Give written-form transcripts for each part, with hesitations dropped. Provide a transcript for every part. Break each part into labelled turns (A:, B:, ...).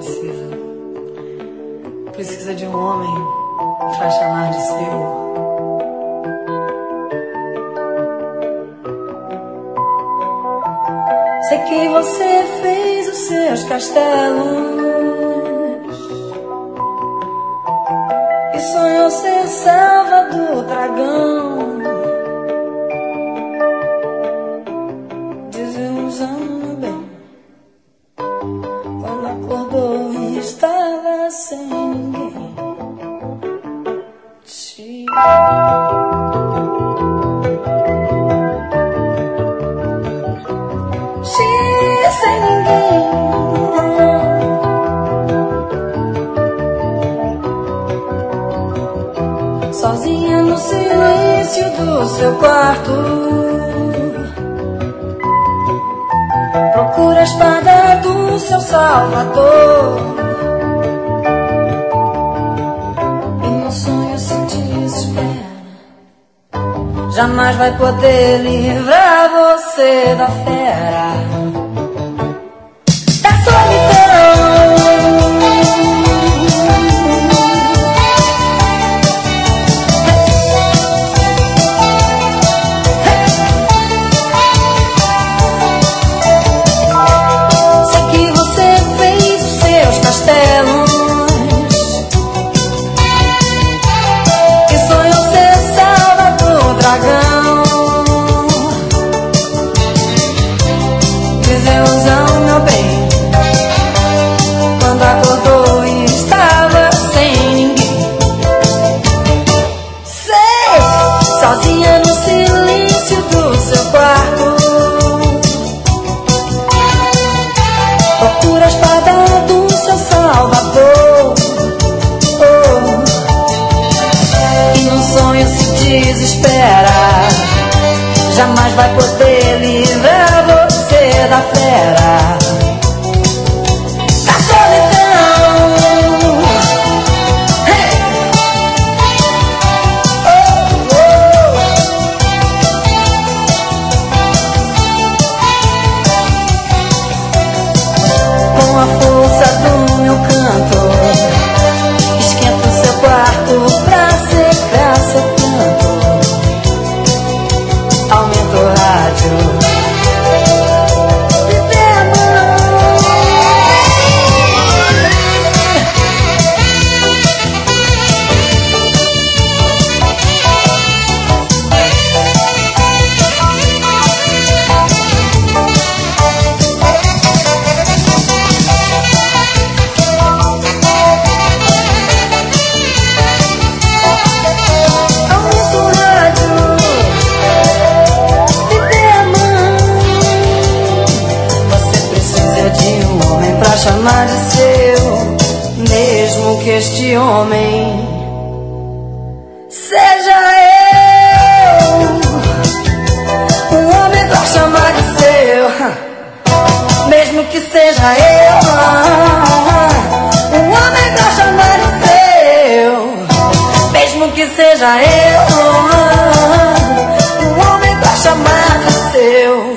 A: precisa. Precisa de um homem pra chamar de seu. Sei que você fez os seus castelos e sonhou ser salva do dragão. Desilusão, meu bem, quando acordou e estava sem ninguém. Sem ninguém. Sozinha no silêncio do seu quarto, procura a espada do seu salvador, e no sonho se desespera. Jamais vai poder livrar você da fera, da solidão. Sei que você fez os seus castelos e sonhou ser salva do dragão. Desilusão, meu bem, quando acordou e estava sem ninguém. Sei, sozinha no silêncio do seu quarto, procura a espada do seu salvador, e no sonho se desespera. Jamais vai poder livrar você da fera, da solidão. Hey! Oh, oh. Com a força do meu canto, esquenta o seu quarto pra secar seu canto. Aumenta o rádio, me dê a mão. Aumenta o rádio, me dê a mão. Você precisa de um homem pra chamar de seu, mesmo que este homem seja eu. Um homem pra chamar de seu, mesmo que seja eu. Um homem pra chamar de seu, mesmo que seja eu. Um homem pra chamar de seu.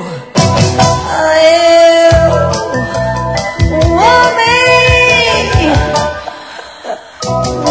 A: Um homem